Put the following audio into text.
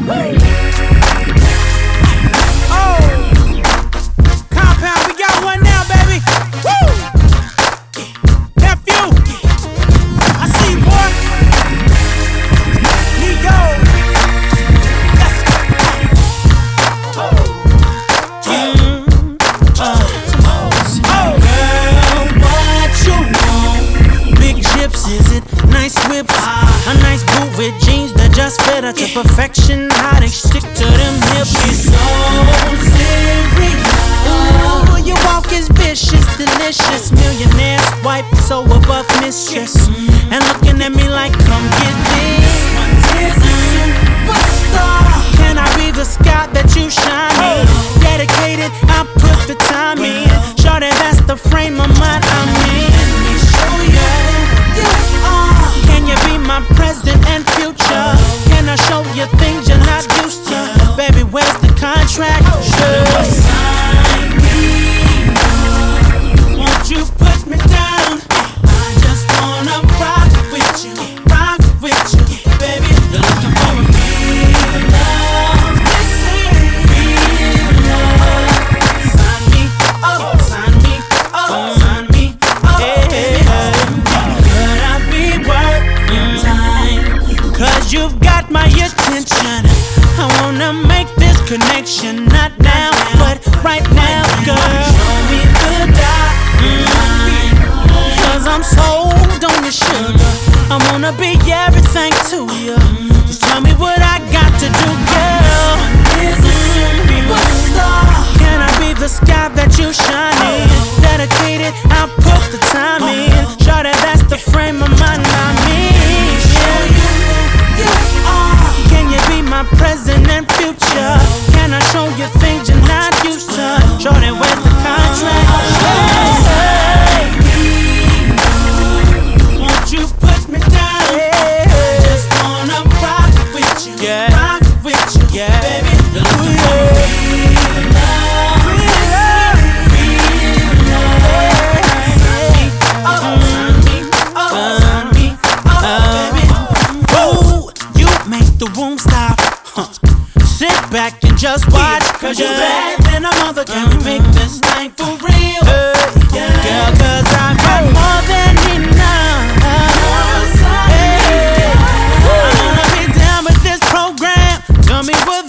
Compound, we got one now, baby. Woo! Nephew, I see you, boy. Neo, let's go. Girl, what you want? Big chips, is it? Nice whips, a nice boot with jeans that just fit her to perfection. How they stick to them hips. She's so serious. Ooh, your walk is vicious, delicious. Millionaire's wife, so above mistress. And looking at me like, come get this. Can I be the sky that you shine in? Dedicated, I put the time in. Shorty, that's the frame of mind I'm in. Let me show you. Can you be my present and future? Can I show you things you're not used to? Baby, where's the contract? Sign me. Won't you put me down? I just wanna rock with you, baby. You're looking for a real love. This ain't real love. Sign me up, sign me up, sign me up, baby. Could I be worth your time? 'Cause you've got my attention. I wanna make this connection, not now, but right now, girl. Show me the dot line. 'Cause I'm sold on your sugar. I wanna be everything to you. Just tell me what I got to do, girl. Can I be the sky that you shine in? Dedicated, I put the time in. Shorty, that's the frame of mind I'm in. Can you be my present and future? Can I show you things you're not used to? Shorty, where's the contract? Won't you put me down? I just wanna rock with you, baby. You're looking for real love, real love. Sign me up, baby. Ooh, you make the room stop. Sit back and just watch. 'Cause you're bad than a mother. Can we make this thing for real? Girl, 'cause I got more than enough. I wanna be down with this program. Tell me what